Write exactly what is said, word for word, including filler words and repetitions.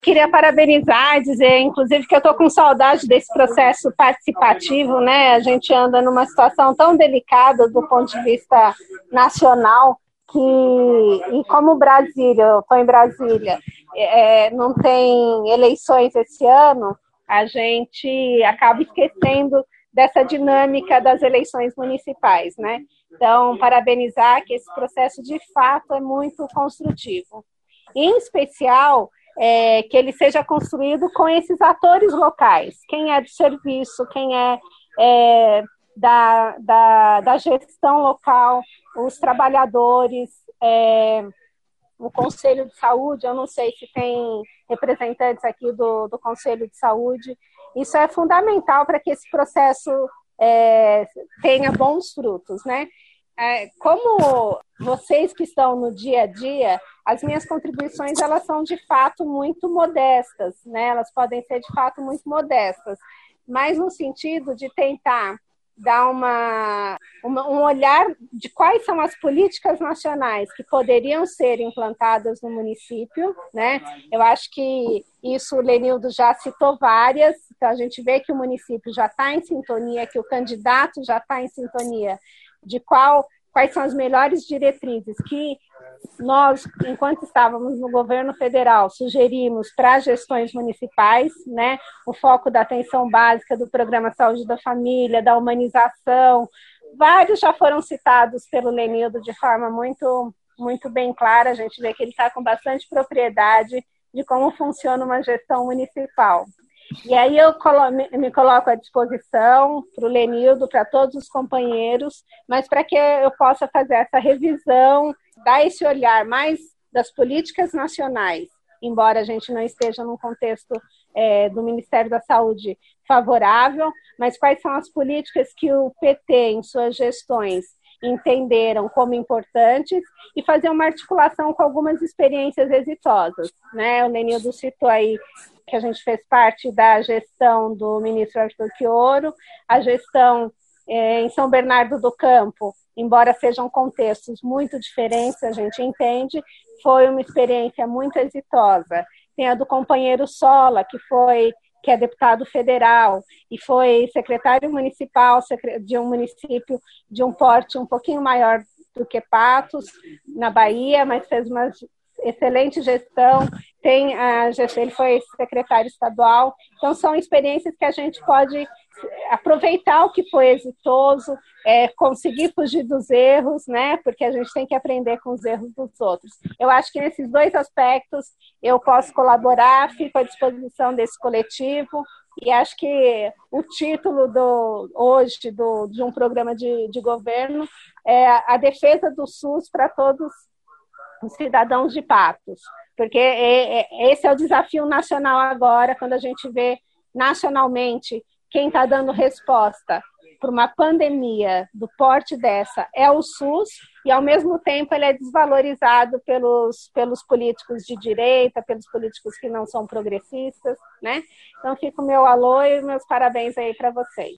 Queria parabenizar, dizer, inclusive, que eu estou com saudade desse processo participativo, né? A gente anda numa situação tão delicada do ponto de vista nacional, que, e como Brasília, eu estou em Brasília, é, não tem eleições esse ano, a gente acaba esquecendo dessa dinâmica das eleições municipais, né? Então, parabenizar que esse processo, de fato, é muito construtivo. Em especial, é, que ele seja construído com esses atores locais, quem é do serviço, quem é, é da, da, da gestão local, os trabalhadores, é, o Conselho de Saúde, eu não sei se tem representantes aqui do, do Conselho de Saúde, isso é fundamental para que esse processo é, tenha bons frutos, né? É, como vocês que estão no dia a dia, as minhas contribuições, elas são de fato muito modestas, né? Elas podem ser de fato muito modestas, mas no sentido de tentar dar uma, uma, um olhar de quais são as políticas nacionais que poderiam ser implantadas no município, né? Eu acho que isso o Lenildo já citou várias, então a gente vê que o município já está em sintonia, que o candidato já está em sintonia de qual, quais são as melhores diretrizes que nós, enquanto estávamos no governo federal, sugerimos para as gestões municipais, né, o foco da atenção básica do Programa Saúde da Família, da humanização, vários já foram citados pelo Lenildo de forma muito, muito bem clara, a gente vê que ele está com bastante propriedade de como funciona uma gestão municipal. E aí eu me coloco à disposição para o Lenildo, para todos os companheiros, mas para que eu possa fazer essa revisão, dar esse olhar mais das políticas nacionais, embora a gente não esteja num contexto é, do Ministério da Saúde favorável, mas quais são as políticas que o P T, em suas gestões, entenderam como importantes e fazer uma articulação com algumas experiências exitosas, né? O Lenildo citou aí que a gente fez parte da gestão do ministro Arthur Quioro, a gestão é, em São Bernardo do Campo, embora sejam contextos muito diferentes, a gente entende, foi uma experiência muito exitosa. Tem a do companheiro Sola, que foi que é deputado federal e foi secretário municipal de um município de um porte um pouquinho maior do que Patos, na Bahia, mas fez uma excelente gestão. Tem a gestão, ele foi secretário estadual, então são experiências que a gente pode aproveitar o que foi exitoso, é, conseguir fugir dos erros, né? Porque a gente tem que aprender com os erros dos outros. Eu acho que nesses dois aspectos eu posso colaborar, fico à disposição desse coletivo e acho que o título do, hoje do, de um programa de, de governo é a defesa do SUS para todos os cidadãos de Patos, porque é, é, esse é o desafio nacional agora, quando a gente vê nacionalmente quem está dando resposta para uma pandemia do porte dessa é o SUS, e ao mesmo tempo ele é desvalorizado pelos, pelos políticos de direita, pelos políticos que não são progressistas, né? Então fica o meu alô e meus parabéns aí para vocês.